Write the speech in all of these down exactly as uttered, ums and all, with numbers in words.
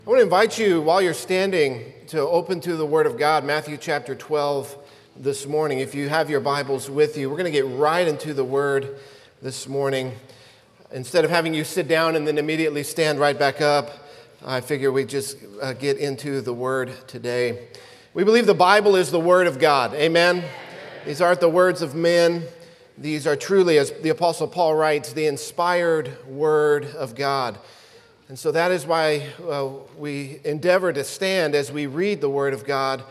I want to invite you, while you're standing, to open to the Word of God, Matthew chapter twelve this morning. If you have your Bibles with you, we're going to get right into the Word this morning. Instead of having you sit down and then immediately stand right back up, I figure we just uh, get into the Word today. We believe the Bible is the Word of God. Amen? Amen. These aren't the words of men. These are truly, as the Apostle Paul writes, the inspired Word of God. And so that is why uh, we endeavor to stand as we read the Word of God,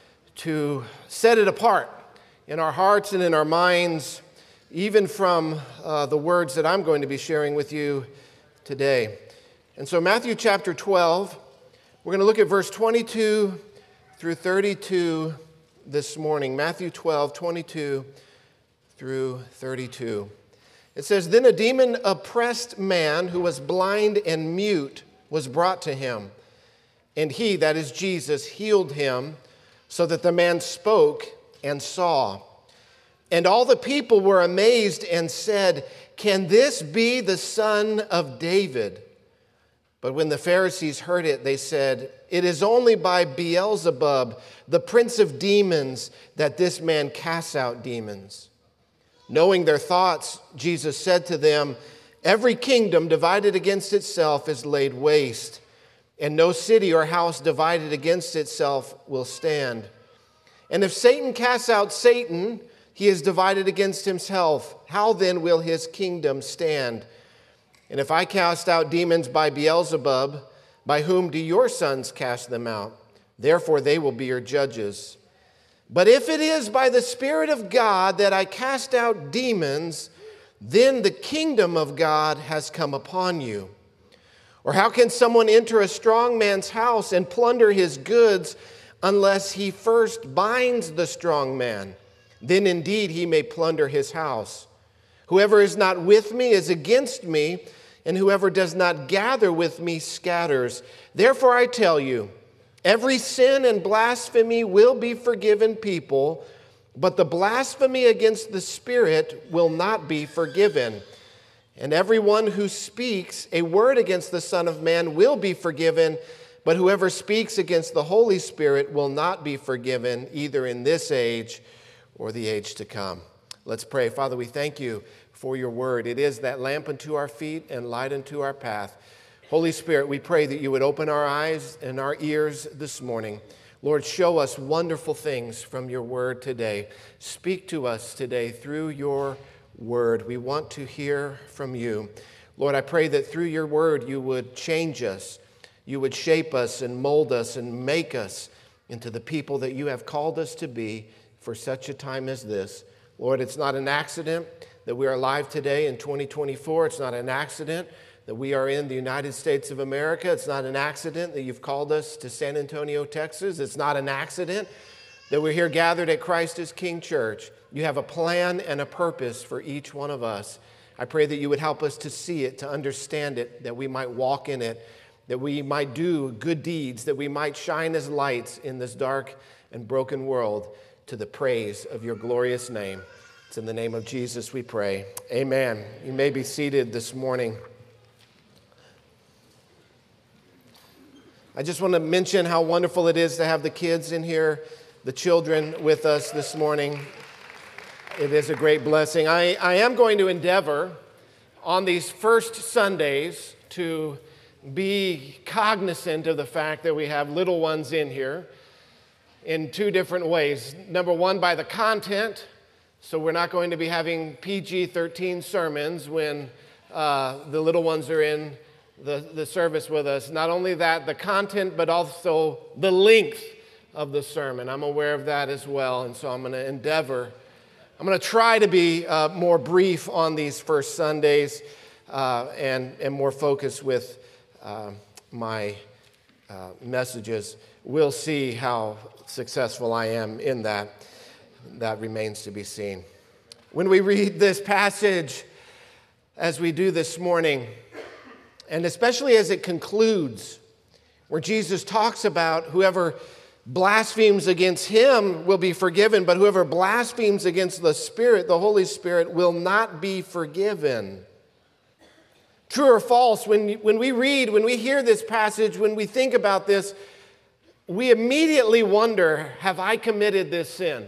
to set it apart in our hearts and in our minds, even from uh, the words that I'm going to be sharing with you today. And so Matthew chapter twelve, we're going to look at verse twenty-two through thirty-two this morning. Matthew twelve, twenty-two through thirty-two. It says, "Then a demon-oppressed man who was blind and mute was brought to him. And he," that is Jesus, "healed him so that the man spoke and saw. And all the people were amazed and said, 'Can this be the son of David?' But when the Pharisees heard it, they said, 'It is only by Beelzebub, the prince of demons, that this man casts out demons.' Knowing their thoughts, Jesus said to them, 'Every kingdom divided against itself is laid waste, and no city or house divided against itself will stand. And if Satan casts out Satan, he is divided against himself. How then will his kingdom stand? And if I cast out demons by Beelzebub, by whom do your sons cast them out? Therefore they will be your judges. But if it is by the Spirit of God that I cast out demons, then the kingdom of God has come upon you. Or how can someone enter a strong man's house and plunder his goods unless he first binds the strong man? Then indeed he may plunder his house. Whoever is not with me is against me, and whoever does not gather with me scatters. Therefore I tell you, every sin and blasphemy will be forgiven people, but the blasphemy against the Spirit will not be forgiven. And everyone who speaks a word against the Son of Man will be forgiven, but whoever speaks against the Holy Spirit will not be forgiven, either in this age or the age to come." Let's pray. Father, we thank you for your word. It is that lamp unto our feet and light unto our path. Holy Spirit, we pray that you would open our eyes and our ears this morning. Lord, show us wonderful things from your word today. Speak to us today through your word. We want to hear from you. Lord, I pray that through your word you would change us. You would shape us and mold us and make us into the people that you have called us to be for such a time as this. Lord, it's not an accident that we are alive today in twenty twenty-four. It's not an accident that we are in the United States of America. It's not an accident that you've called us to San Antonio, Texas. It's not an accident that we're here gathered at Christ as King Church. You have a plan and a purpose for each one of us. I pray that you would help us to see it, to understand it, that we might walk in it, that we might do good deeds, that we might shine as lights in this dark and broken world to the praise of your glorious name. It's in the name of Jesus we pray. Amen. You may be seated this morning. I just want to mention how wonderful it is to have the kids in here, the children with us this morning. It is a great blessing. I, I am going to endeavor on these first Sundays to be cognizant of the fact that we have little ones in here in two different ways. Number one, by the content. So we're not going to be having P G thirteen sermons when uh, the little ones are in The, the service with us. Not only that, the content, but also the length of the sermon. I'm aware of that as well, and so I'm going to endeavor. I'm going to try to be uh, more brief on these first Sundays uh, and, and more focused with uh, my uh, messages. We'll see how successful I am in that. That remains to be seen. When we read this passage, as we do this morning, and especially as it concludes, where Jesus talks about whoever blasphemes against him will be forgiven, but whoever blasphemes against the Spirit, the Holy Spirit, will not be forgiven. True or false, when, when we read, when we hear this passage, when we think about this, we immediately wonder, have I committed this sin?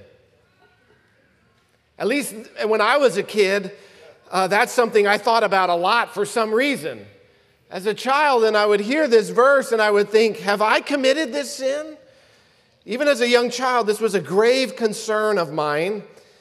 At least when I was a kid, uh, that's something I thought about a lot for some reason. As a child, and I would hear this verse and I would think, have I committed this sin? Even as a young child, this was a grave concern of mine.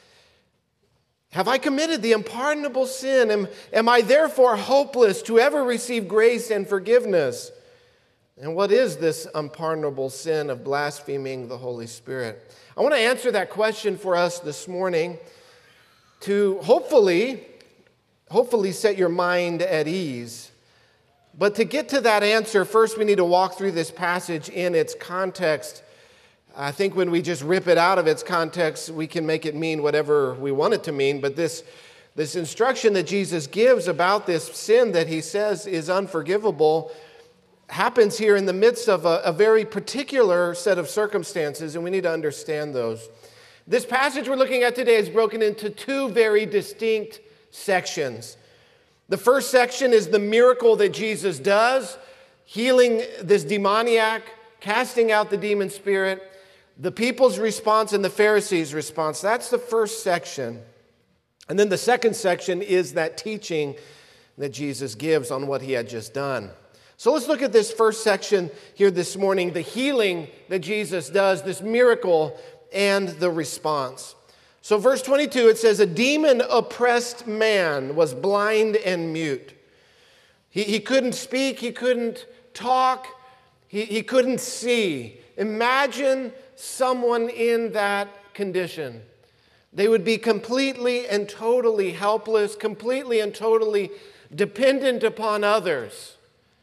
Have I committed the unpardonable sin? Am, am I therefore hopeless to ever receive grace and forgiveness? And what is this unpardonable sin of blaspheming the Holy Spirit? I want to answer that question for us this morning to hopefully, hopefully set your mind at ease. But to get to that answer, first we need to walk through this passage in its context. I think when we just rip it out of its context, we can make it mean whatever we want it to mean. But this, this instruction that Jesus gives about this sin that he says is unforgivable happens here in the midst of a, a very particular set of circumstances, and we need to understand those. This passage we're looking at today is broken into two very distinct sections. The first section is the miracle that Jesus does, healing this demoniac, casting out the demon spirit, the people's response and the Pharisees' response. That's the first section. And then the second section is that teaching that Jesus gives on what he had just done. So let's look at this first section here this morning, the healing that Jesus does, this miracle and the response. So verse twenty-two, it says, a demon-oppressed man was blind and mute. He, he couldn't speak, he couldn't talk, he, he couldn't see. Imagine someone in that condition. They would be completely and totally helpless, completely and totally dependent upon others.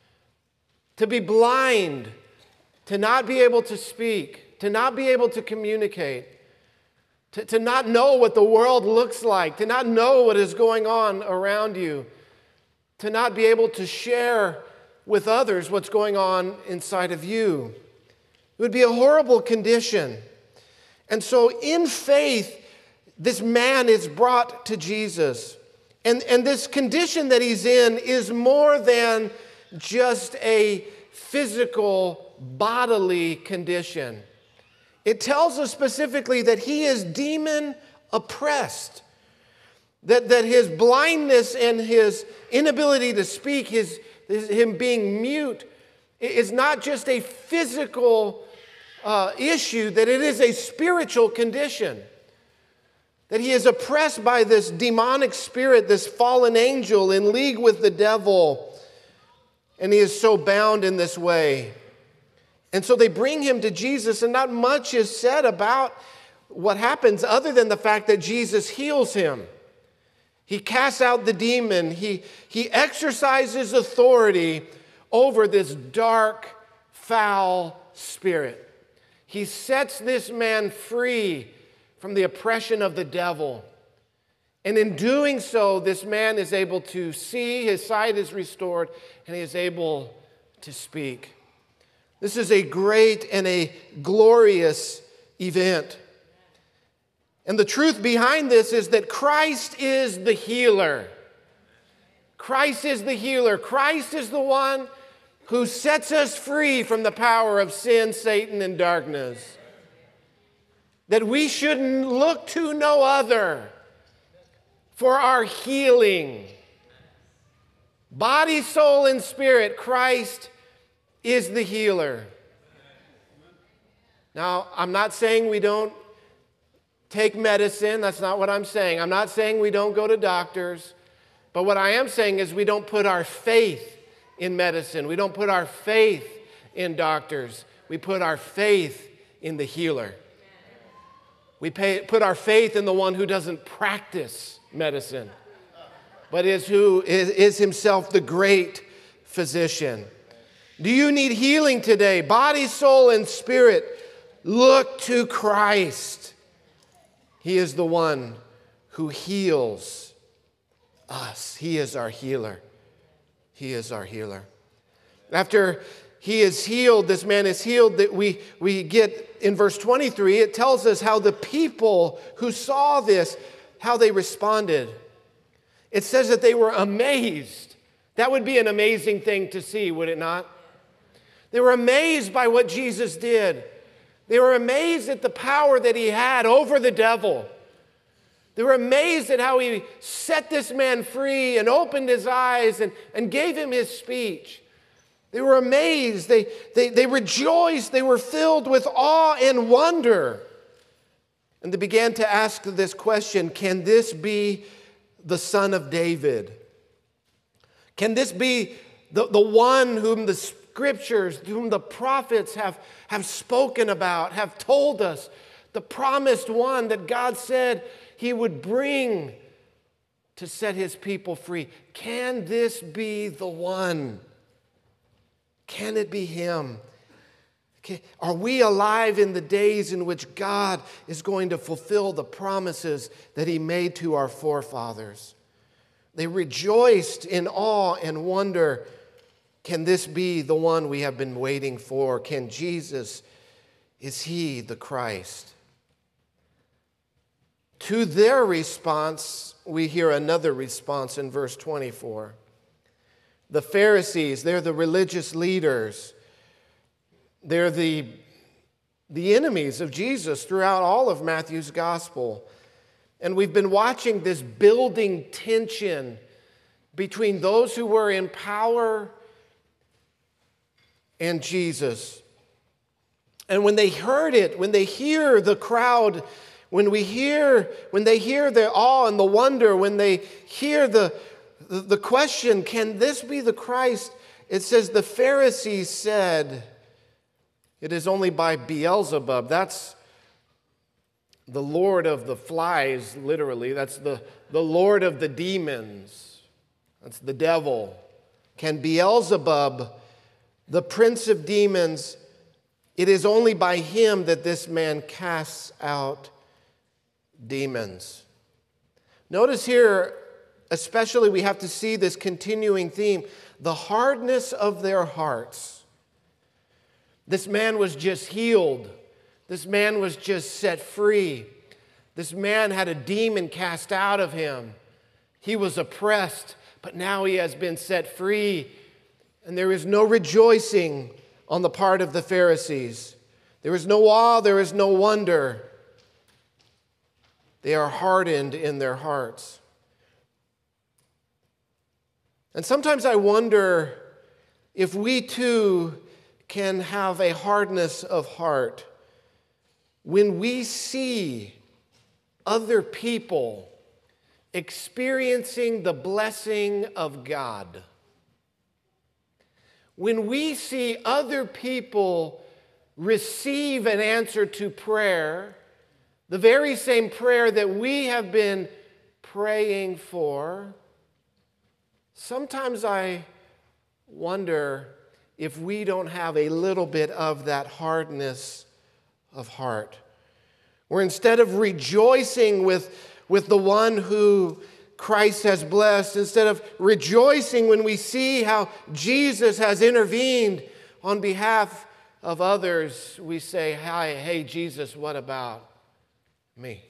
To be blind, to not be able to speak, to not be able to communicate, to, to not know what the world looks like, to not know what is going on around you, to not be able to share with others what's going on inside of you. It would be a horrible condition. And so in faith, this man is brought to Jesus. And, and this condition that he's in is more than just a physical, bodily condition. It tells us specifically that he is demon oppressed. That, that his blindness and his inability to speak, his, his, him being mute, is not just a physical uh, issue, that it is a spiritual condition. That he is oppressed by this demonic spirit, this fallen angel in league with the devil, and he is so bound in this way. And so they bring him to Jesus, and not much is said about what happens other than the fact that Jesus heals him. He casts out the demon. He, he exercises authority over this dark, foul spirit. He sets this man free from the oppression of the devil. And in doing so, this man is able to see, his sight is restored, and he is able to speak. This is a great and a glorious event. And the truth behind this is that Christ is the healer. Christ is the healer. Christ is the one who sets us free from the power of sin, Satan, and darkness. That we shouldn't look to no other for our healing. Body, soul, and spirit, Christ is the healer. Now, I'm not saying we don't take medicine. That's not what I'm saying. I'm not saying we don't go to doctors. But what I am saying is we don't put our faith in medicine. We don't put our faith in doctors. We put our faith in the healer. We pay, put our faith in the one who doesn't practice medicine, but is who is, is himself the great physician. Do you need healing today? Body, soul, and spirit. Look to Christ. He is the one who heals us. He is our healer. He is our healer. After he is healed, this man is healed, that we, we get in verse twenty-three, it tells us how the people who saw this, how they responded. It says that they were amazed That would be an amazing thing to see, would it not? They were amazed by what Jesus did. They were amazed at the power that he had over the devil. They were amazed at how he set this man free and opened his eyes and, and gave him his speech. They were amazed. They, they, they rejoiced. They were filled with awe and wonder. And they began to ask this question, can this be the Son of David? Can this be the, the one whom the Scriptures, whom the prophets have, have spoken about, have told us, the promised one that God said he would bring to set his people free? Can this be the one? Can it be him? Okay. Are we alive in the days in which God is going to fulfill the promises that he made to our forefathers? They rejoiced in awe and wonder. Can this be the one we have been waiting for? Can Jesus, is he the Christ? To their response, we hear another response in verse twenty-four. The Pharisees, they're the religious leaders. They're the, the enemies of Jesus throughout all of Matthew's gospel. And we've been watching this building tension between those who were in power and Jesus. And when they heard it, when they hear the crowd, when we hear, when they hear the awe and the wonder, when they hear the, the, the question, can this be the Christ? It says the Pharisees said, it is only by Beelzebub. That's the Lord of the flies, literally. That's the, the Lord of the demons. That's the devil. Can Beelzebub, the prince of demons, it is only by him that this man casts out demons. Notice here, especially we have to see this continuing theme, the hardness of their hearts. This man was just healed. This man was just set free. This man had a demon cast out of him. He was oppressed, but now he has been set free. And there is no rejoicing on the part of the Pharisees. There is no awe, there is no wonder. They are hardened in their hearts. And sometimes I wonder if we too can have a hardness of heart when we see other people experiencing the blessing of God. When we see other people receive an answer to prayer, the very same prayer that we have been praying for, sometimes I wonder if we don't have a little bit of that hardness of heart. Where instead of rejoicing with, with the one who Christ has blessed, instead of rejoicing when we see how Jesus has intervened on behalf of others, we say, Hi, hey, Jesus, what about me?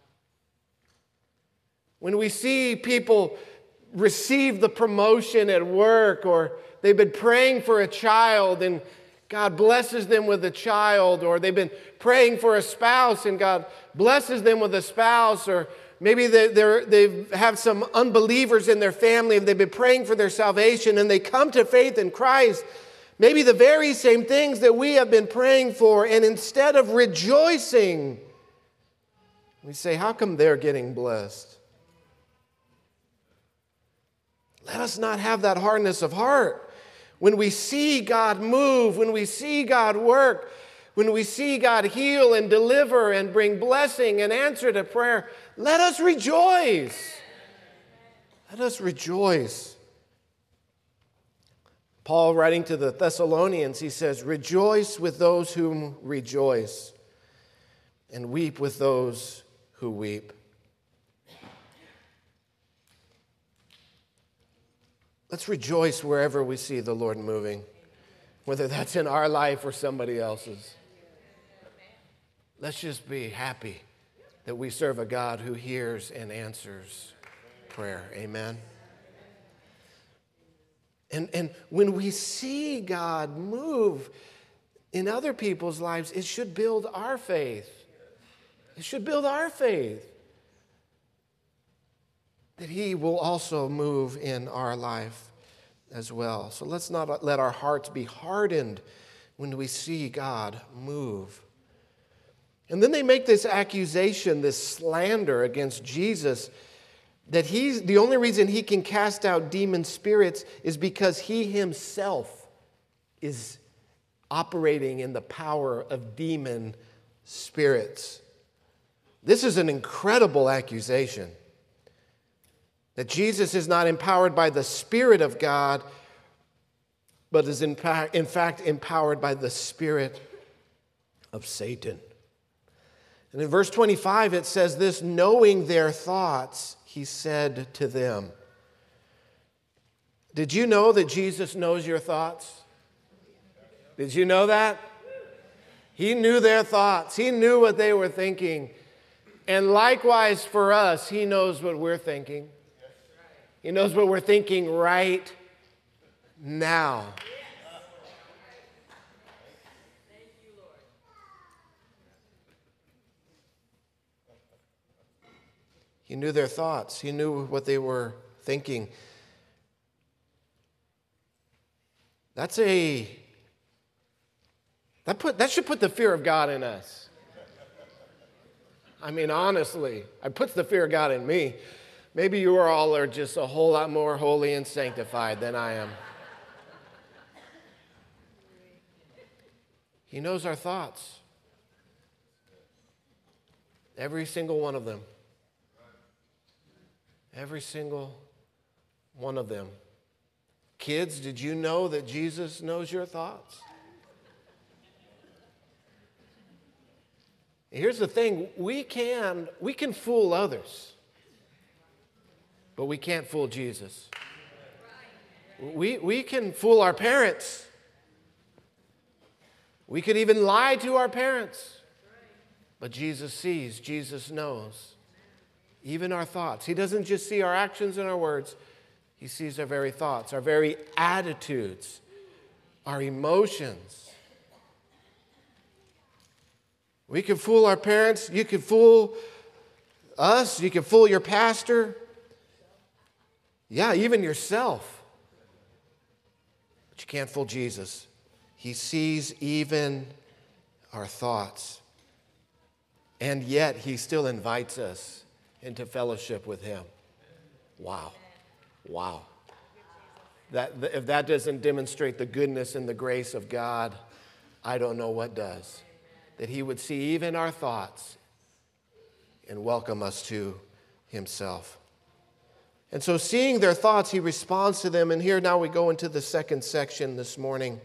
When we see people receive the promotion at work, or they've been praying for a child and God blesses them with a child, or they've been praying for a spouse and God blesses them with a spouse, or maybe they they have some unbelievers in their family and they've been praying for their salvation and they come to faith in Christ. Maybe the very same things that we have been praying for, and instead of rejoicing, we say, how come they're getting blessed? Let us not have that hardness of heart. When we see God move, when we see God work, when we see God heal and deliver and bring blessing and answer to prayer, let us rejoice. Let us rejoice. Paul, writing to the Thessalonians, he says, rejoice with those who rejoice and weep with those who weep. Let's rejoice wherever we see the Lord moving, whether that's in our life or somebody else's. Let's just be happy that we serve a God who hears and answers prayer. Amen. And, and when we see God move in other people's lives, it should build our faith. It should build our faith that He will also move in our life as well. So let's not let our hearts be hardened when we see God move. And then they make this accusation, this slander against Jesus, that he's the only reason He can cast out demon spirits is because He Himself is operating in the power of demon spirits. This is an incredible accusation, that Jesus is not empowered by the Spirit of God, but is in fact empowered by the spirit of Satan. And in verse twenty-five it says this, knowing their thoughts, He said to them. Did you know that Jesus knows your thoughts? Did you know that? He knew their thoughts. He knew what they were thinking. And likewise for us, He knows what we're thinking. He knows what we're thinking right now. He knew their thoughts. He knew what they were thinking. That's a that put that should put the fear of God in us. I mean, honestly, it puts the fear of God in me. Maybe you all are just a whole lot more holy and sanctified than I am. He knows our thoughts. Every single one of them. Every single one of them. Kids, did you know that Jesus knows your thoughts? Here's the thing, we can, we can fool others, but we can't fool Jesus. We, we can fool our parents. We could even lie to our parents. But Jesus sees, Jesus knows, even our thoughts. He doesn't just see our actions and our words. He sees our very thoughts, our very attitudes, our emotions. We can fool our parents. You can fool us. You can fool your pastor. Yeah, even yourself. But you can't fool Jesus. He sees even our thoughts. And yet, He still invites us into fellowship with Him. Wow. Wow. That, if that doesn't demonstrate the goodness and the grace of God, I don't know what does. That He would see even our thoughts and welcome us to Himself. And so seeing their thoughts, He responds to them. And here now we go into the second section this morning.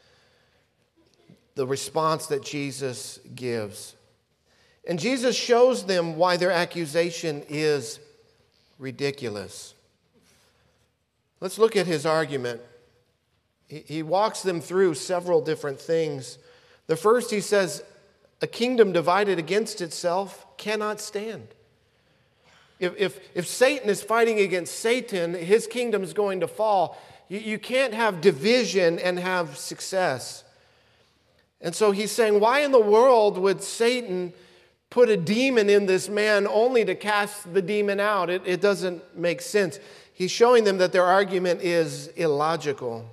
The response that Jesus gives. And Jesus shows them why their accusation is ridiculous. Let's look at His argument. He walks them through several different things. The first, He says, a kingdom divided against itself cannot stand. If, if, if Satan is fighting against Satan, his kingdom is going to fall. You, you can't have division and have success. And so He's saying, why in the world would Satan put a demon in this man only to cast the demon out? It, it doesn't make sense. He's showing them that their argument is illogical.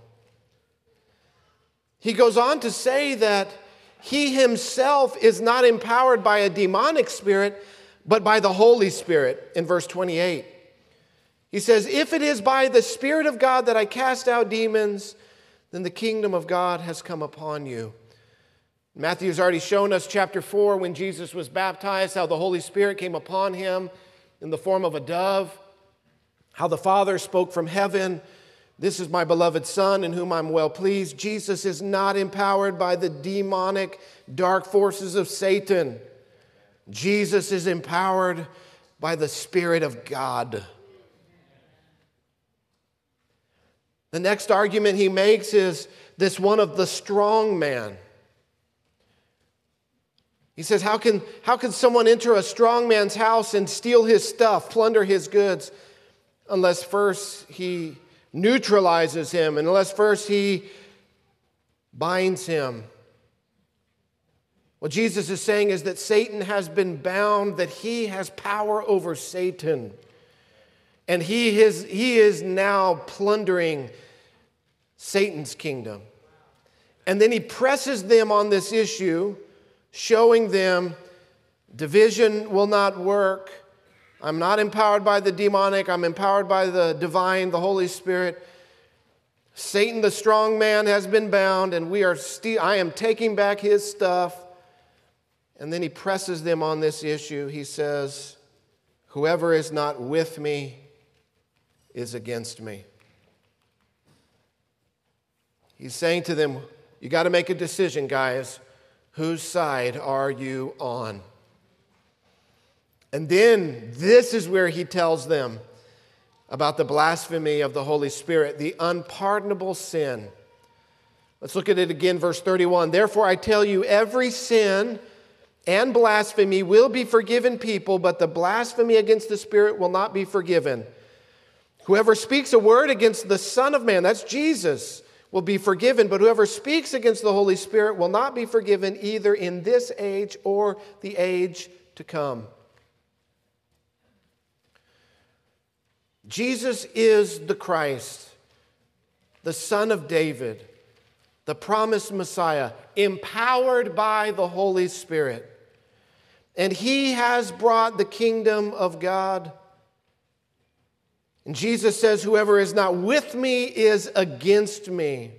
He goes on to say that He Himself is not empowered by a demonic spirit, but by the Holy Spirit in verse twenty-eight. He says, if it is by the Spirit of God that I cast out demons, then the kingdom of God has come upon you. Matthew's already shown us chapter four when Jesus was baptized, how the Holy Spirit came upon Him in the form of a dove, how the Father spoke from heaven, this is my beloved Son in whom I'm well pleased. Jesus is not empowered by the demonic dark forces of Satan. Jesus is empowered by the Spirit of God. The next argument he makes is this one of the strong man. He says, how can, how can someone enter a strong man's house and steal his stuff, plunder his goods, unless first he neutralizes him, unless first he binds him. What Jesus is saying is that Satan has been bound, that he has power over Satan. And he is, he is now plundering Satan's kingdom. And then he presses them on this issue, showing them division will not work. I'm not empowered by the demonic. I'm empowered by the divine, the Holy Spirit. Satan, the strong man, has been bound, and we are st- I am taking back his stuff. And then he presses them on this issue. He says, whoever is not with me is against me. He's saying to them, you got to make a decision, guys. Whose side are you on? And then this is where he tells them about the blasphemy of the Holy Spirit, the unpardonable sin. Let's look at it again, verse thirty-one. Therefore I tell you, every sin and blasphemy will be forgiven people, but the blasphemy against the Spirit will not be forgiven. Whoever speaks a word against the Son of Man, that's Jesus, will be forgiven, but whoever speaks against the Holy Spirit will not be forgiven either in this age or the age to come. Jesus is the Christ, the Son of David, the promised Messiah, empowered by the Holy Spirit. And he has brought the kingdom of God. And Jesus says, whoever is not with me is against me.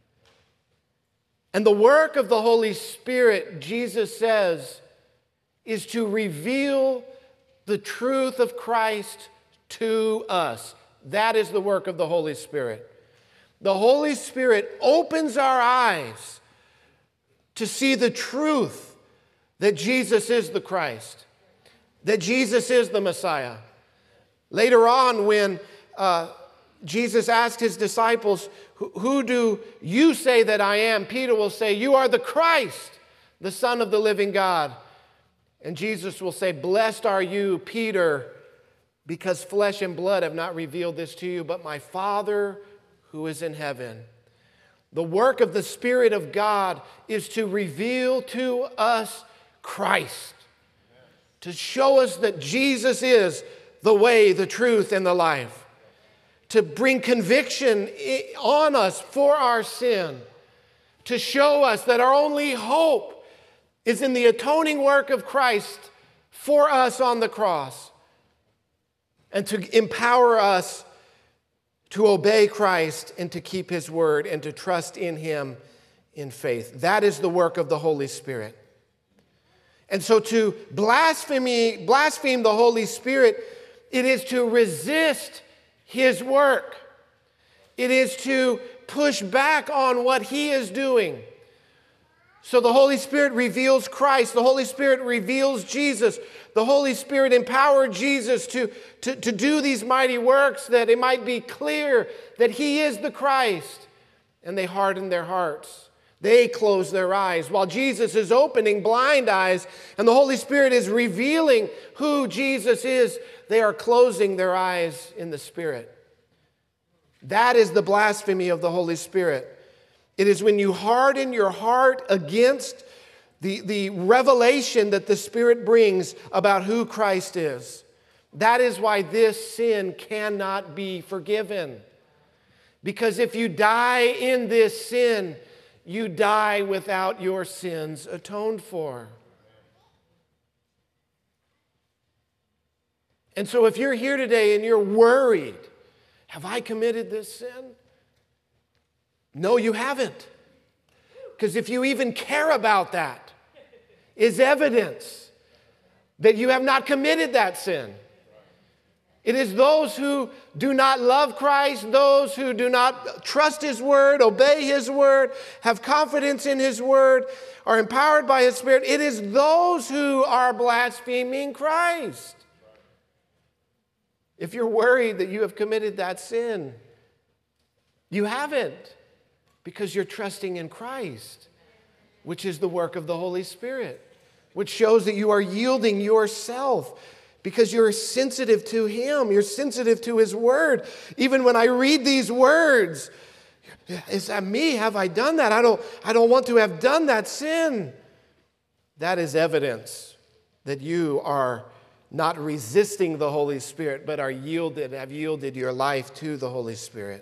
And the work of the Holy Spirit, Jesus says, is to reveal the truth of Christ to us. That is the work of the Holy Spirit. The Holy Spirit opens our eyes to see the truth that Jesus is the Christ, that Jesus is the Messiah. Later on, when uh, Jesus asked his disciples, who do you say that I am? Peter will say, you are the Christ, the Son of the living God. And Jesus will say, blessed are you, Peter, because flesh and blood have not revealed this to you, but my Father who is in heaven. The work of the Spirit of God is to reveal to us Christ, to show us that Jesus is the way, the truth, and the life, to bring conviction on us for our sin, to show us that our only hope is in the atoning work of Christ for us on the cross, and to empower us to obey Christ and to keep his word and to trust in him in faith. That is the work of the Holy Spirit. And so to blaspheme, blaspheme the Holy Spirit, it is to resist his work. It is to push back on what he is doing. So the Holy Spirit reveals Christ. The Holy Spirit reveals Jesus. The Holy Spirit empowered Jesus to, to, to do these mighty works, that it might be clear that he is the Christ. And they hardened their hearts. They close their eyes while Jesus is opening blind eyes and the Holy Spirit is revealing who Jesus is. They are closing their eyes in the Spirit. That is the blasphemy of the Holy Spirit. It is when you harden your heart against the, the revelation that the Spirit brings about who Christ is. That is why this sin cannot be forgiven. Because if you die in this sin, you die without your sins atoned for. And so if you're here today and you're worried, have I committed this sin? No, you haven't. Because if you even care about that, is evidence that you have not committed that sin. It is those who do not love Christ, those who do not trust his word, obey his word, have confidence in his word, are empowered by his Spirit. It is those who are blaspheming Christ. If you're worried that you have committed that sin, you haven't, because you're trusting in Christ, which is the work of the Holy Spirit, which shows that you are yielding yourself because you're sensitive to Him. You're sensitive to His Word. Even when I read these words, is that me? Have I done that? I don't, I don't want to have done that sin. That is evidence that you are not resisting the Holy Spirit, but are yielded, have yielded your life to the Holy Spirit.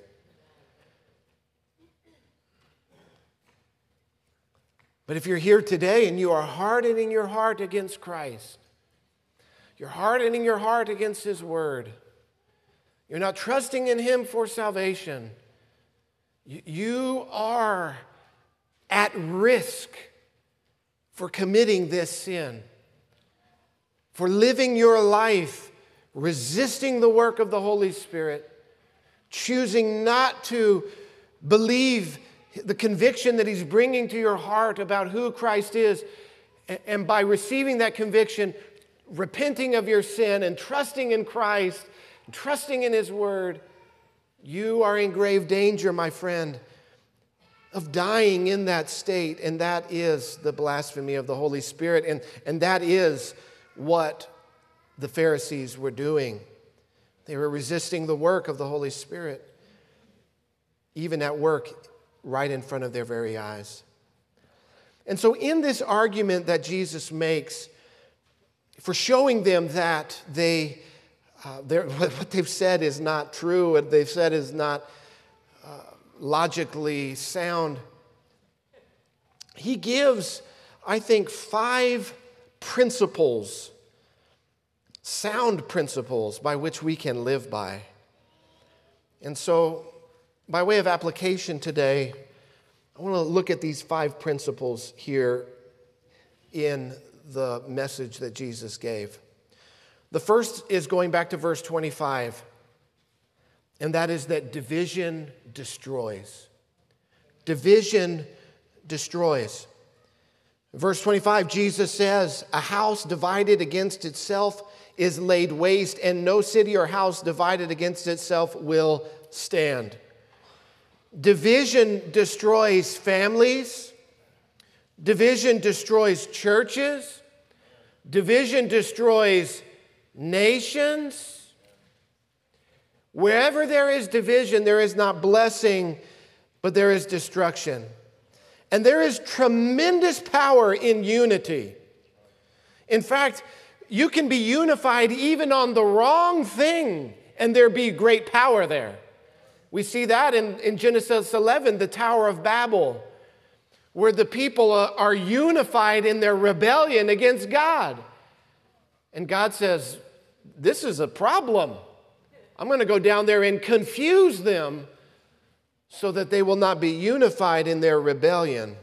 But if you're here today and you are hardening your heart against Christ, you're hardening your heart against His Word, you're not trusting in Him for salvation, you are at risk for committing this sin, for living your life resisting the work of the Holy Spirit, choosing not to believe the conviction that He's bringing to your heart about who Christ is, and by receiving that conviction, repenting of your sin and trusting in Christ, trusting in His Word, you are in grave danger, my friend, of dying in that state, and that is the blasphemy of the Holy Spirit, and, and that is what the Pharisees were doing. They were resisting the work of the Holy Spirit, even at work right in front of their very eyes. And so in this argument that Jesus makes for showing them that they, uh, what they've said is not true, what they've said is not uh, logically sound, He gives, I think, five principles, sound principles by which we can live by. And so, by way of application today, I want to look at these five principles here in the message that Jesus gave. The first is going back to verse twenty-five, and that is that division destroys. Division destroys. Verse twenty-five, Jesus says, "A house divided against itself is laid waste, and no city or house divided against itself will stand." Division destroys families. Division destroys churches. Division destroys nations. Wherever there is division, there is not blessing, but there is destruction. And there is tremendous power in unity. In fact, you can be unified even on the wrong thing, and there be great power there. We see that in, in Genesis eleven, the Tower of Babel, where the people are unified in their rebellion against God. And God says, this is a problem. I'm going to go down there and confuse them so that they will not be unified in their rebellion.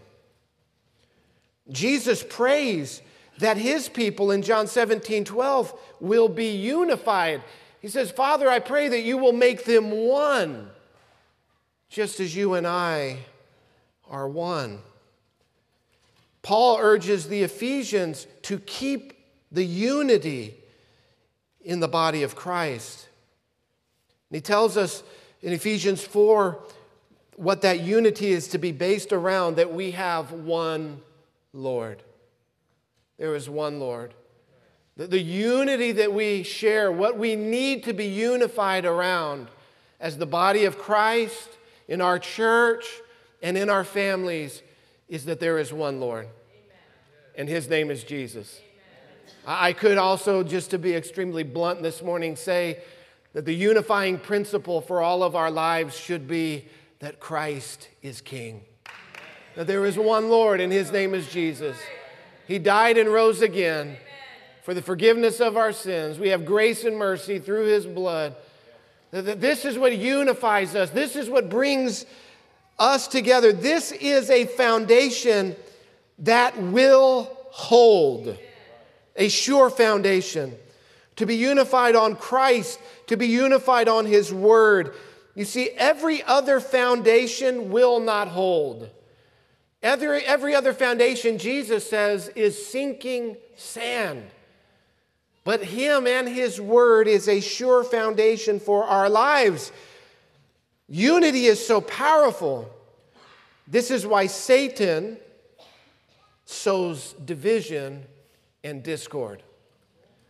Jesus prays that His people in John seventeen twelve will be unified. He says, "Father, I pray that you will make them one, just as you and I are one." Paul urges the Ephesians to keep the unity in the body of Christ. And he tells us in Ephesians four what that unity is to be based around, that we have one Lord. There is one Lord. The, the unity that we share, what we need to be unified around as the body of Christ, in our church, and in our families, is that there is one Lord. Amen. And His name is Jesus. Amen. I could also, just to be extremely blunt this morning, say that the unifying principle for all of our lives should be that Christ is King. That there is one Lord, and His name is Jesus. He died and rose again for the forgiveness of our sins. We have grace and mercy through His blood. This is what unifies us. This is what brings us together. This is a foundation that will hold. A sure foundation. To be unified on Christ, to be unified on His Word. You see, every other foundation will not hold. Every, every other foundation, Jesus says, is sinking sand. But Him and His Word is a sure foundation for our lives. Unity is so powerful. This is why Satan sows division and discord.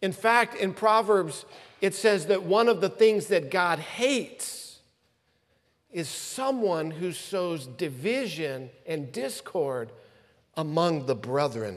In fact, in Proverbs, it says that one of the things that God hates is someone who sows division and discord among the brethren.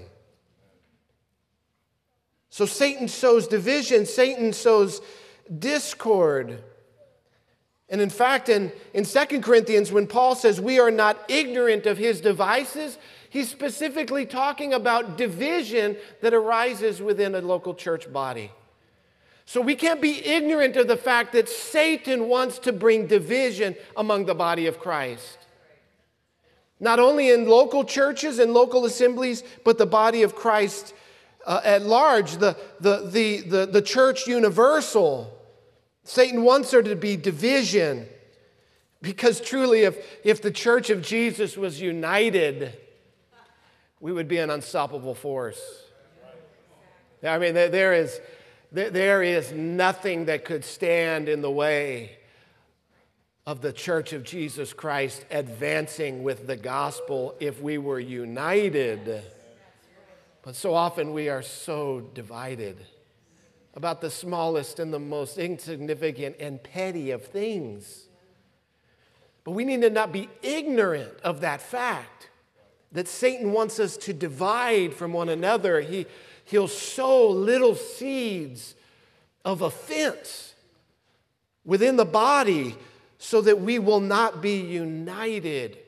So Satan sows division, Satan sows discord. And in fact, in, in Second Corinthians, when Paul says we are not ignorant of his devices, he's specifically talking about division that arises within a local church body. So we can't be ignorant of the fact that Satan wants to bring division among the body of Christ. Not only in local churches and local assemblies, but the body of Christ uh, at large, the, the, the, the, the church universal. Satan wants there to be division, because truly if, if the church of Jesus was united, we would be an unstoppable force. I mean, there, there is, there, there is nothing that could stand in the way of the church of Jesus Christ advancing with the gospel if we were united. But so often we are so divided about the smallest and the most insignificant and petty of things. But we need to not be ignorant of that fact, that Satan wants us to divide from one another. He, he'll sow little seeds of offense within the body so that we will not be united.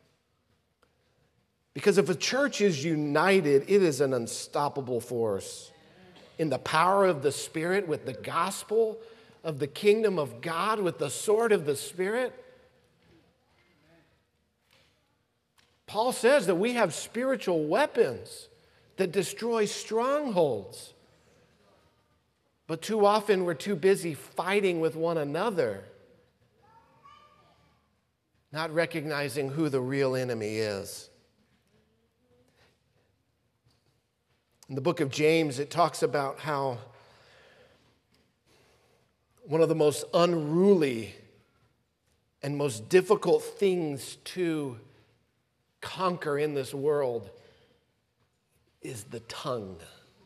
Because if a church is united, it is an unstoppable force in the power of the Spirit, with the gospel of the kingdom of God, with the sword of the Spirit. Paul says that we have spiritual weapons that destroy strongholds. But too often we're too busy fighting with one another, not recognizing who the real enemy is. In the book of James, it talks about how one of the most unruly and most difficult things to conquer in this world is the tongue.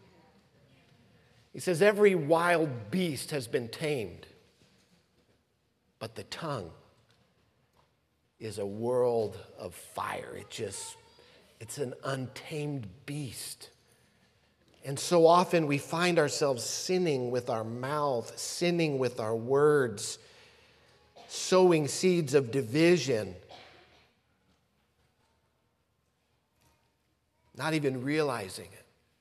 He says every wild beast has been tamed, but the tongue is a world of fire. It just, it's an untamed beast. And so often we find ourselves sinning with our mouth, sinning with our words, sowing seeds of division, not even realizing it.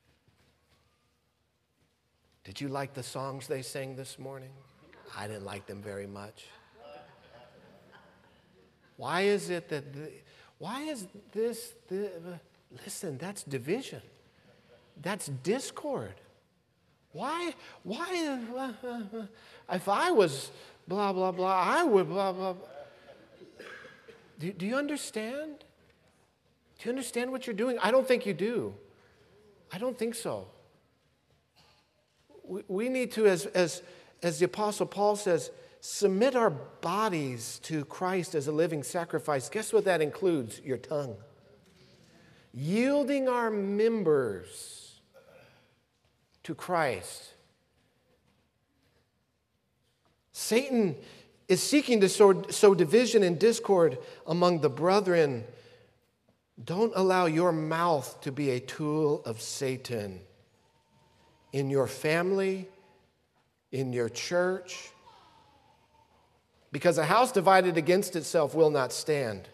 Did you like the songs they sang this morning? I didn't like them very much. Why is it that, the, why is this, the, listen, that's division. That's discord. Why, why, uh, uh, uh, if I was blah, blah, blah, I would blah, blah, blah. Do, do you understand? Do you understand what you're doing? I don't think you do. I don't think so. We, we need to, as, as, as the Apostle Paul says, submit our bodies to Christ as a living sacrifice. Guess what that includes? Your tongue. Yielding our members to Christ. Satan is seeking to sow, sow division and discord among the brethren. Don't allow your mouth to be a tool of Satan in your family, in your church, because a house divided against itself will not stand.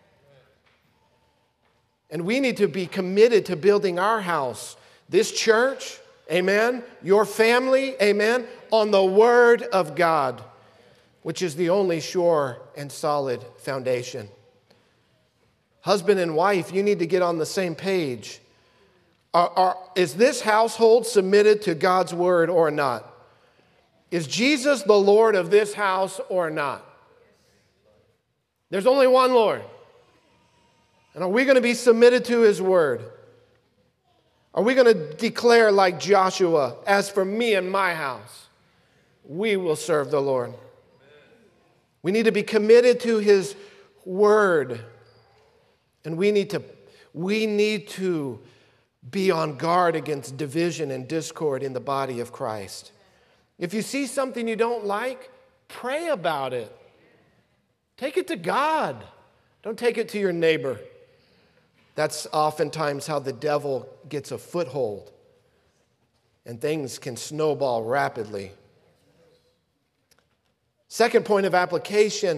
And we need to be committed to building our house, this church, amen, your family, amen, on the Word of God, which is the only sure and solid foundation. Husband and wife, you need to get on the same page. Are, are, is this household submitted to God's Word or not? Is Jesus the Lord of this house or not? There's only one Lord. And are we going to be submitted to His Word? Are we going to declare like Joshua, as for me and my house, we will serve the Lord? We need to be committed to His Word. And we need to, we need to be on guard against division and discord in the body of Christ. If you see something you don't like, pray about it. Take it to God. Don't take it to your neighbor. That's oftentimes how the devil gets a foothold, and things can snowball rapidly. Second point of application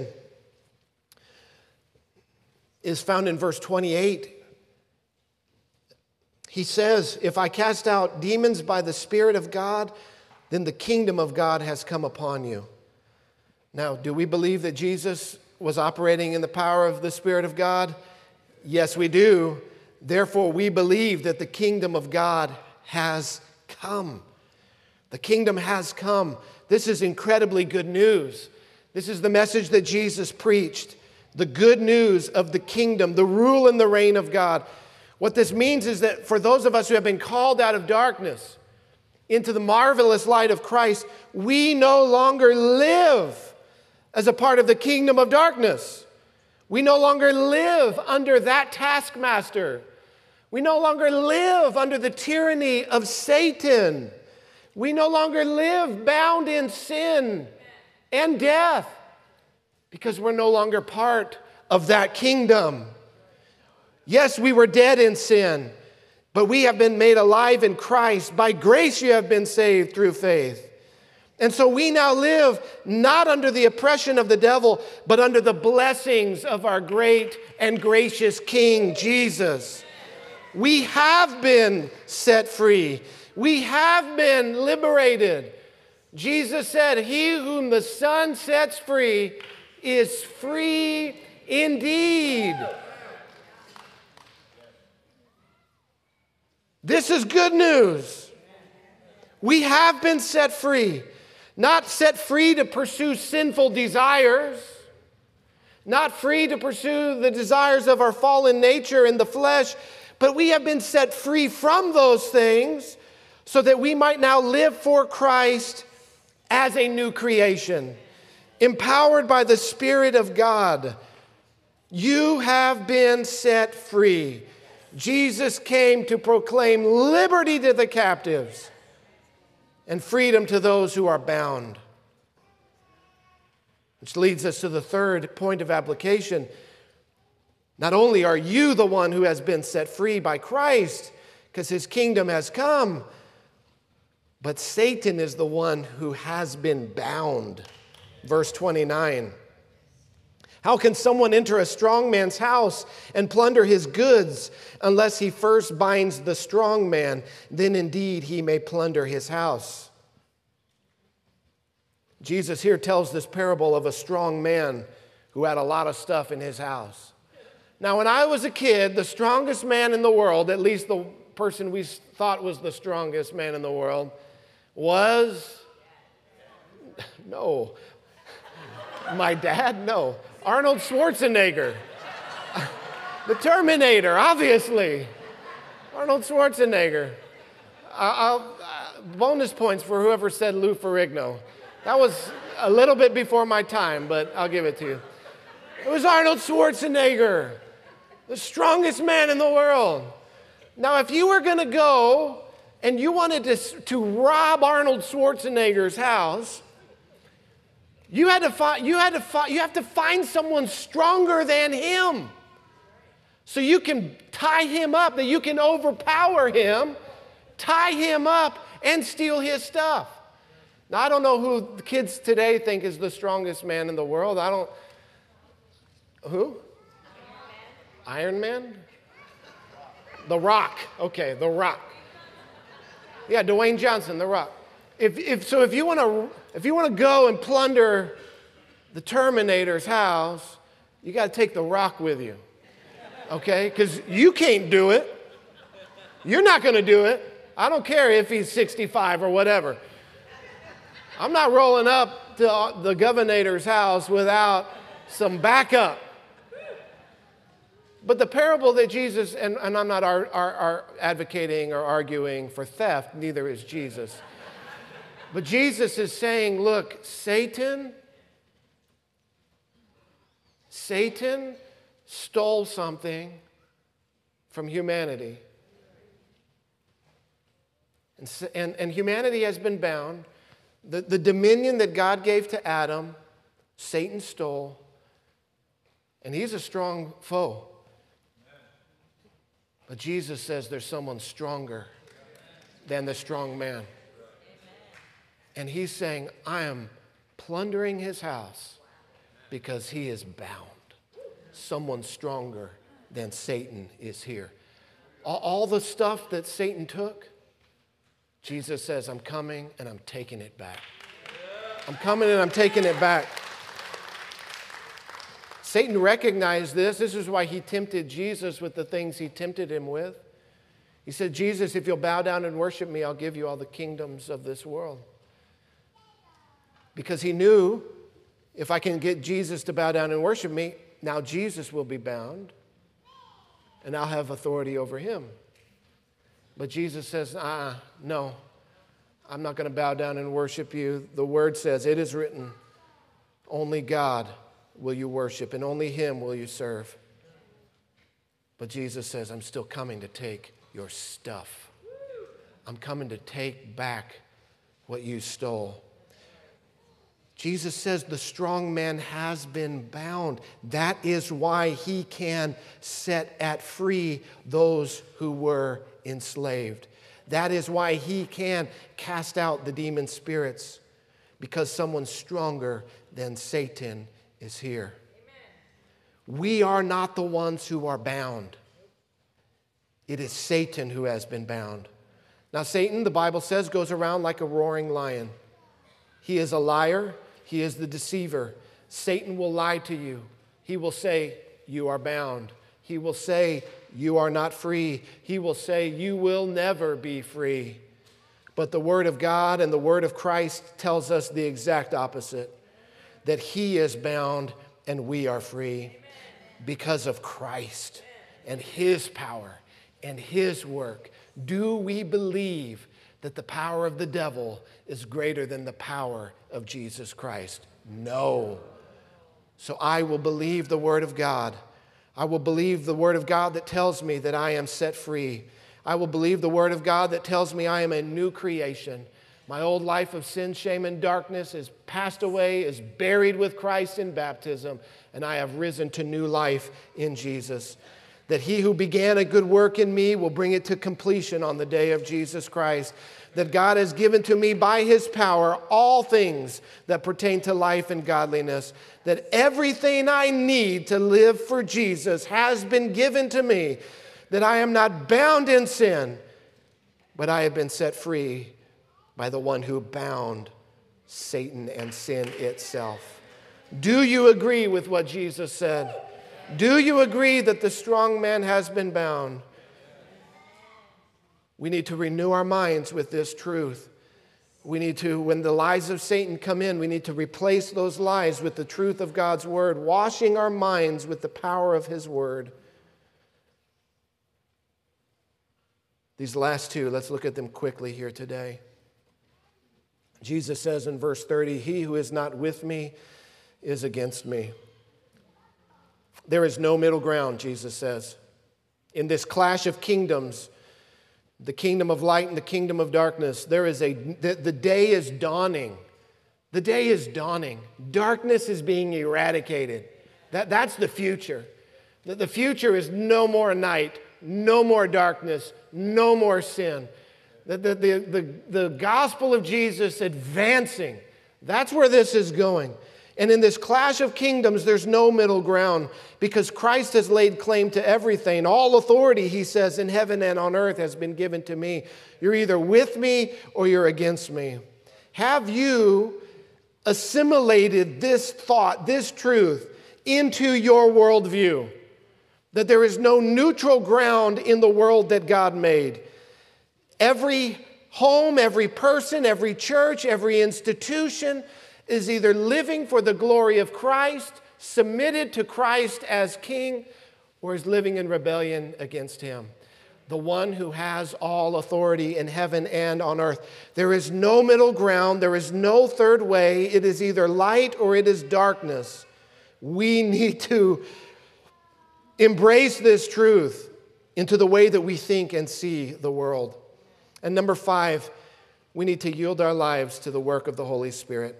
is found in verse twenty-eight. He says, if I cast out demons by the Spirit of God, then the kingdom of God has come upon you. Now, do we believe that Jesus was operating in the power of the Spirit of God? Yes, we do. Therefore, we believe that the kingdom of God has come. The kingdom has come. This is incredibly good news. This is the message that Jesus preached. The good news of the kingdom, the rule and the reign of God. What this means is that for those of us who have been called out of darkness into the marvelous light of Christ, we no longer live as a part of the kingdom of darkness. We no longer live under that taskmaster. We no longer live under the tyranny of Satan. We no longer live bound in sin and death because we're no longer part of that kingdom. Yes, we were dead in sin, but we have been made alive in Christ. By grace you have been saved through faith. And so we now live not under the oppression of the devil, but under the blessings of our great and gracious King, Jesus. We have been set free. We have been liberated. Jesus said, he whom the Son sets free is free indeed. This is good news. We have been set free. Not set free to pursue sinful desires. Not free to pursue the desires of our fallen nature in the flesh. But we have been set free from those things so that we might now live for Christ as a new creation. Empowered by the Spirit of God. You have been set free. Jesus came to proclaim liberty to the captives and freedom to those who are bound. Which leads us to the third point of application. Not only are you the one who has been set free by Christ, because his kingdom has come, but Satan is the one who has been bound. Verse twenty-nine. How can someone enter a strong man's house and plunder his goods unless he first binds the strong man? Then indeed he may plunder his house. Jesus here tells this parable of a strong man who had a lot of stuff in his house. Now, when I was a kid, the strongest man in the world, at least the person we thought was the strongest man in the world, was, no, my dad, no. Arnold Schwarzenegger. The Terminator, obviously. Arnold Schwarzenegger. Uh, uh, bonus points for whoever said Lou Ferrigno. That was a little bit before my time, but I'll give it to you. It was Arnold Schwarzenegger, the strongest man in the world. Now, if you were going to go and you wanted to, to rob Arnold Schwarzenegger's house, You had to find, you had to find, you have to find someone stronger than him. So you can tie him up, that you can overpower him, tie him up, and steal his stuff. Now, I don't know who the kids today think is the strongest man in the world. I don't, who? Iron Man? Iron Man? The Rock. Okay, The Rock. Yeah, Dwayne Johnson, The Rock. If, if, so if you want to if you want to go and plunder the Terminator's house, you got to take the Rock with you, okay? Because you can't do it. You're not going to do it. I don't care if he's sixty-five or whatever. I'm not rolling up to the governor's house without some backup. But the parable that Jesus, and, and I'm not ar, ar, ar advocating or arguing for theft, neither is Jesus. But Jesus is saying, look, Satan, Satan stole something from humanity. And, and, and humanity has been bound. The, the dominion that God gave to Adam, Satan stole. And he's a strong foe. But Jesus says there's someone stronger than the strong man. And he's saying, I am plundering his house because he is bound. Someone stronger than Satan is here. All, all the stuff that Satan took, Jesus says, I'm coming and I'm taking it back. I'm coming and I'm taking it back. Satan recognized this. This is why he tempted Jesus with the things he tempted him with. He said, Jesus, if you'll bow down and worship me, I'll give you all the kingdoms of this world. Because he knew, if I can get Jesus to bow down and worship me, now Jesus will be bound, and I'll have authority over him. But Jesus says, uh-uh, no, I'm not going to bow down and worship you. The word says, it is written, only God will you worship, and only him will you serve. But Jesus says, I'm still coming to take your stuff. I'm coming to take back what you stole. Jesus says the strong man has been bound. That is why he can set at free those who were enslaved. That is why he can cast out the demon spirits, because someone stronger than Satan is here. Amen. We are not the ones who are bound. It is Satan who has been bound. Now, Satan, the Bible says, goes around like a roaring lion. He is a liar. He is the deceiver. Satan will lie to you. He will say, you are bound. He will say, you are not free. He will say, you will never be free. But the Word of God and the Word of Christ tells us the exact opposite, that he is bound and we are free because of Christ and his power and his work. Do we believe that the power of the devil is greater than the power of Jesus Christ? No. So I will believe the Word of God. I will believe the Word of God that tells me that I am set free. I will believe the Word of God that tells me I am a new creation. My old life of sin, shame, and darkness is passed away, is buried with Christ in baptism, and I have risen to new life in Jesus. That he who began a good work in me will bring it to completion on the day of Jesus Christ. That God has given to me by his power all things that pertain to life and godliness. That everything I need to live for Jesus has been given to me. That I am not bound in sin, but I have been set free by the one who bound Satan and sin itself. Do you agree with what Jesus said? Do you agree that the strong man has been bound? We need to renew our minds with this truth. We need to, when the lies of Satan come in, we need to replace those lies with the truth of God's word, washing our minds with the power of his word. These last two, let's look at them quickly here today. Jesus says in verse thirty, he who is not with me is against me. There is no middle ground, Jesus says. In this clash of kingdoms, the kingdom of light and the kingdom of darkness, there is a, the, the day is dawning. The day is dawning. Darkness is being eradicated. That, that's the future. The, the future is no more night, no more darkness, no more sin. The, the, the, the, the gospel of Jesus advancing. That's where this is going. And in this clash of kingdoms, there's no middle ground because Christ has laid claim to everything. All authority, he says, in heaven and on earth has been given to me. You're either with me or you're against me. Have you assimilated this thought, this truth, into your worldview? That there is no neutral ground in the world that God made. Every home, every person, every church, every institution is either living for the glory of Christ, submitted to Christ as king, or is living in rebellion against him. The one who has all authority in heaven and on earth. There is no middle ground. There is no third way. It is either light or it is darkness. We need to embrace this truth into the way that we think and see the world. And number five, we need to yield our lives to the work of the Holy Spirit.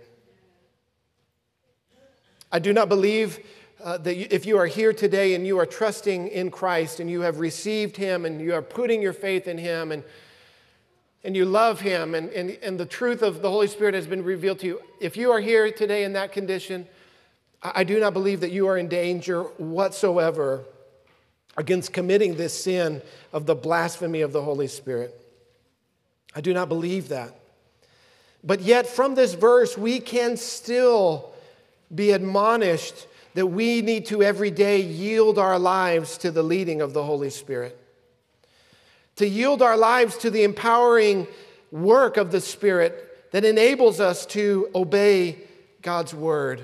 I do not believe uh, that you, if you are here today and you are trusting in Christ and you have received Him and you are putting your faith in Him and, and you love Him and, and, and the truth of the Holy Spirit has been revealed to you, if you are here today in that condition, I do not believe that you are in danger whatsoever against committing this sin of the blasphemy of the Holy Spirit. I do not believe that. But yet from this verse, we can still be admonished that we need to every day yield our lives to the leading of the Holy Spirit. To yield our lives to the empowering work of the Spirit that enables us to obey God's word.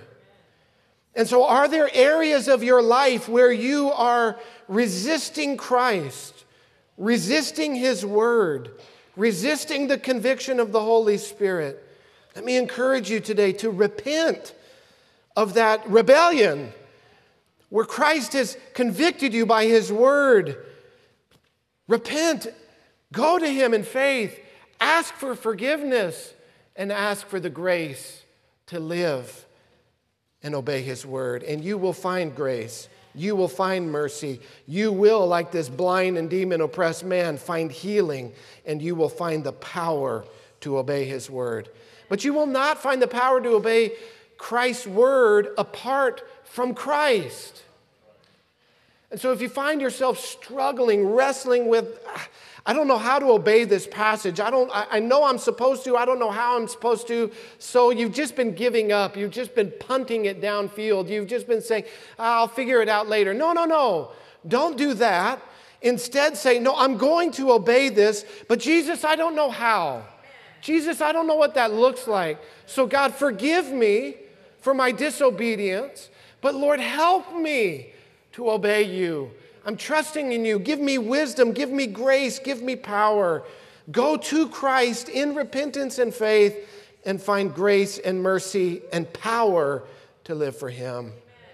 And so are there areas of your life where you are resisting Christ, resisting His word, resisting the conviction of the Holy Spirit? Let me encourage you today to repent of that rebellion where Christ has convicted you by His word. Repent, go to Him in faith, ask for forgiveness, and ask for the grace to live and obey His word. And you will find grace. You will find mercy. You will, like this blind and demon-oppressed man, find healing, and you will find the power to obey His word. But you will not find the power to obey Christ's word apart from Christ. And so if you find yourself struggling, wrestling with, I don't know how to obey this passage. I don't. I, I know I'm supposed to. I don't know how I'm supposed to. So you've just been giving up. You've just been punting it downfield. You've just been saying, I'll figure it out later. No, no, no. Don't do that. Instead say, no, I'm going to obey this, but Jesus, I don't know how. Jesus, I don't know what that looks like. So God, forgive me for my disobedience, but Lord, help me to obey you. I'm trusting in you. Give me wisdom. Give me grace. Give me power. Go to Christ in repentance and faith and find grace and mercy and power to live for Him.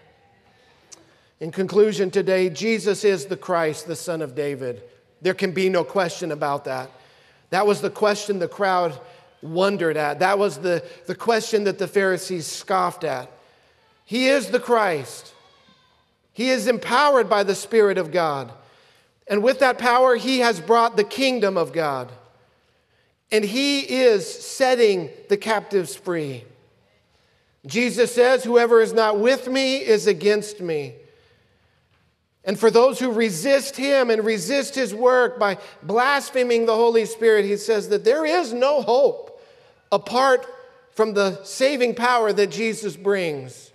In conclusion today, Jesus is the Christ, the Son of David. There can be no question about that. That was the question the crowd wondered at. That was the, the question that the Pharisees scoffed at. He is the Christ. He is empowered by the Spirit of God. And with that power, He has brought the kingdom of God. And He is setting the captives free. Jesus says, whoever is not with me is against me. And for those who resist Him and resist His work by blaspheming the Holy Spirit, He says that there is no hope apart from the saving power that Jesus brings.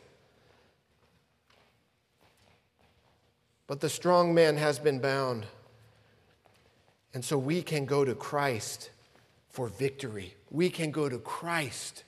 But the strong man has been bound. And so we can go to Christ for victory. We can go to Christ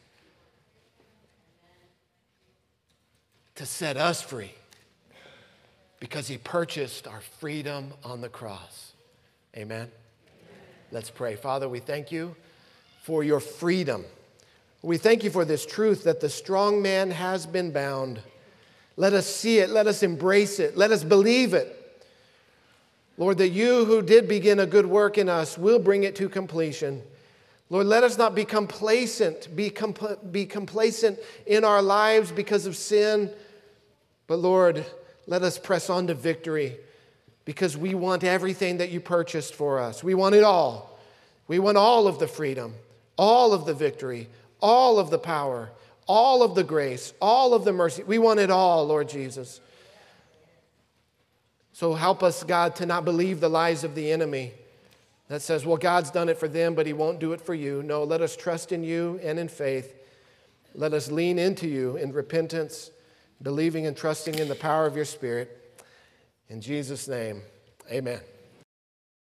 to set us free because He purchased our freedom on the cross. Amen? Amen. Let's pray. Father, we thank You for Your freedom. We thank You for this truth that the strong man has been bound. Let us see it. Let us embrace it. Let us believe it. Lord, that You who did begin a good work in us will bring it to completion. Lord, let us not be complacent, be, compl- be complacent in our lives because of sin. But Lord, let us press on to victory because we want everything that You purchased for us. We want it all. We want all of the freedom, all of the victory, all of the power, all of the grace, all of the mercy. We want it all, Lord Jesus. So help us, God, to not believe the lies of the enemy that says, well, God's done it for them, but He won't do it for you. No, let us trust in You and in faith. Let us lean into You in repentance, believing and trusting in the power of Your Spirit. In Jesus' name, amen.